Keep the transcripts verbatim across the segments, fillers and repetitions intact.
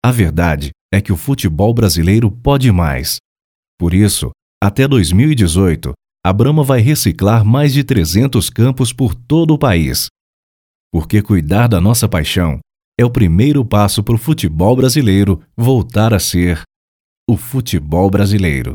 A verdade é que o futebol brasileiro pode mais. Por isso, até dois mil e dezoito, a Brahma vai reciclar mais de trezentos campos por todo o país. Porque cuidar da nossa paixão é o primeiro passo para o futebol brasileiro voltar a ser o futebol brasileiro.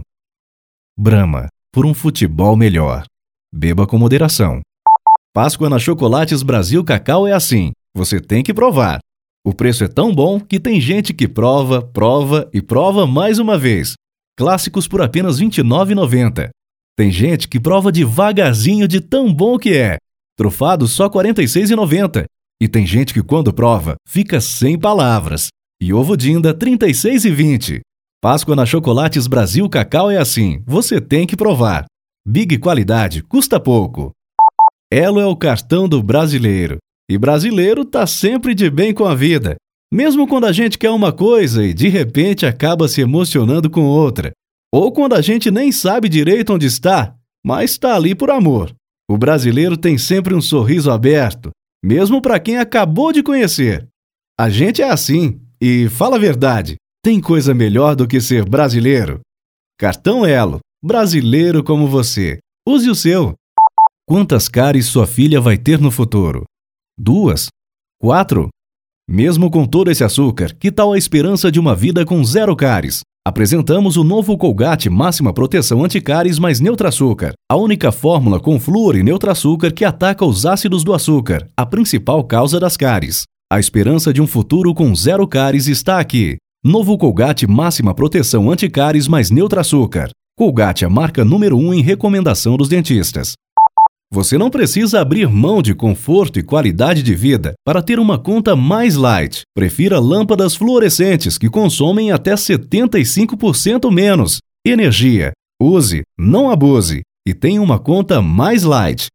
Brahma, por um futebol melhor. Beba com moderação. Páscoa na Chocolates Brasil Cacau é assim, você tem que provar. O preço é tão bom que tem gente que prova, prova e prova mais uma vez. Clássicos por apenas vinte e nove reais e noventa centavos. Tem gente que prova devagarzinho de tão bom que é. Trufado só quarenta e seis reais e noventa centavos. E tem gente que quando prova, fica sem palavras. E ovo Dinda, trinta e seis reais e vinte centavos. Páscoa na Chocolates Brasil Cacau é assim, você tem que provar. Big qualidade, custa pouco. Elo é o cartão do brasileiro. E brasileiro tá sempre de bem com a vida. Mesmo quando a gente quer uma coisa e de repente acaba se emocionando com outra. Ou quando a gente nem sabe direito onde está, mas está ali por amor. O brasileiro tem sempre um sorriso aberto, mesmo para quem acabou de conhecer. A gente é assim, e fala a verdade, tem coisa melhor do que ser brasileiro? Cartão Elo, brasileiro como você. Use o seu. Quantas cáries sua filha vai ter no futuro? Duas? Quatro? Mesmo com todo esse açúcar, que tal a esperança de uma vida com zero cáries? Apresentamos o novo Colgate Máxima Proteção Anticáries mais Neutraçúcar, a única fórmula com flúor e neutraçúcar que ataca os ácidos do açúcar, a principal causa das cáries. A esperança de um futuro com zero cáries está aqui. Novo Colgate Máxima Proteção Anticáries mais Neutraçúcar. Colgate, a marca número um em recomendação dos dentistas. Você não precisa abrir mão de conforto e qualidade de vida para ter uma conta mais light. Prefira lâmpadas fluorescentes que consomem até setenta e cinco por cento menos energia. Use, não abuse e tenha uma conta mais light.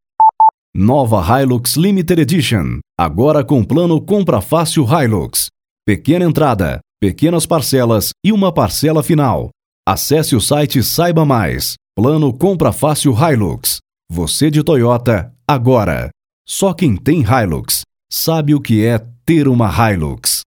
Nova Hilux Limited Edition, agora com plano Compra Fácil Hilux. Pequena entrada, pequenas parcelas e uma parcela final. Acesse o site e saiba mais. Plano Compra Fácil Hilux. Você de Toyota, agora. Só quem tem Hilux sabe o que é ter uma Hilux.